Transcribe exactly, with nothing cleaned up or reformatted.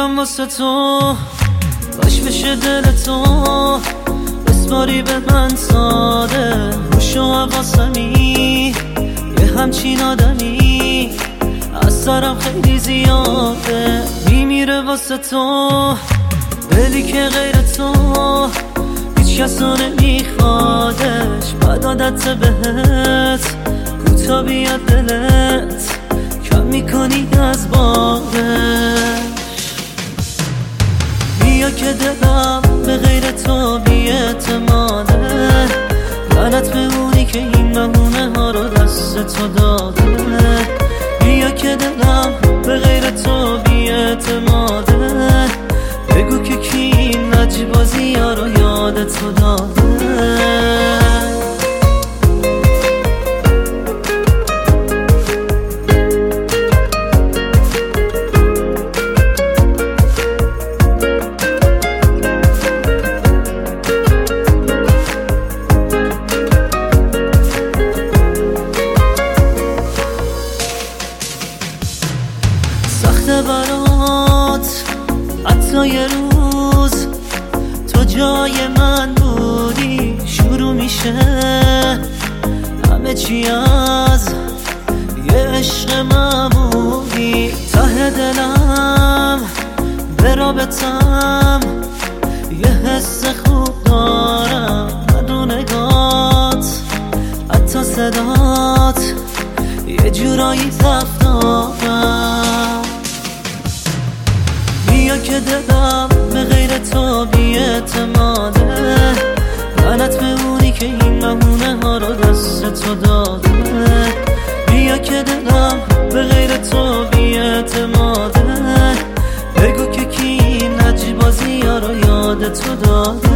میمیرم واسه تو، باش بشه دل تو بسپاری به من ساده. روشو حواسمی یه همچین آدمی از سرم خیلی زیاده. میمیره واسه تو دلی که غیر تو هیچ کسو نمیخوادش. بد عادت بهت کوتا بیاد دلت کم میکنی از بارش. بیا که دلم به غیر تو بی‌اعتماده. لعنت به اونی که این بهونه ها رو دست تو داده. بیا که دلم به غیر تو بی‌اعتماده. بگو که کی این لجبازی ها رو یاد تو داده. سخته برات حتی یه روز تو جای من بودی. شروع میشه همه چی از یه عشق معمولی. ته دلم به رابطم یه حس خوب دارم. من نگات حتی صدات یه جورایی تفتارم. بیا که دلم به غیر تو بی‌اعتماده. لعنت به اونی که این بهونه ها رو دست تو داده. بیا که دلم به غیر تو بی‌اعتماده. بگو که کی این لجبازی ها رو یاد تو داده.